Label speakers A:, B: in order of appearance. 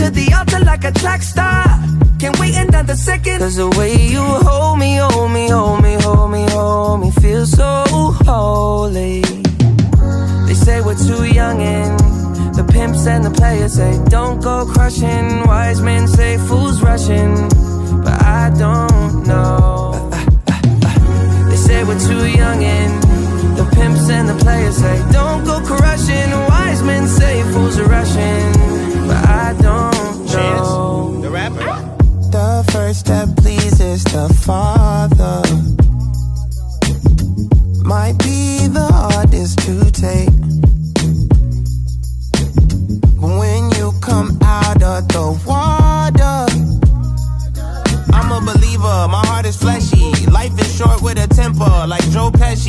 A: to the altar like a track star. Can't wait another second. Cause the way you hold me, hold me, hold me, hold me, hold me, feels so holy. They say we're too young and the pimps and the players say don't go crushing. Wise men say fools rushing, but I don't know. They say we're too young and the pimps and the players say don't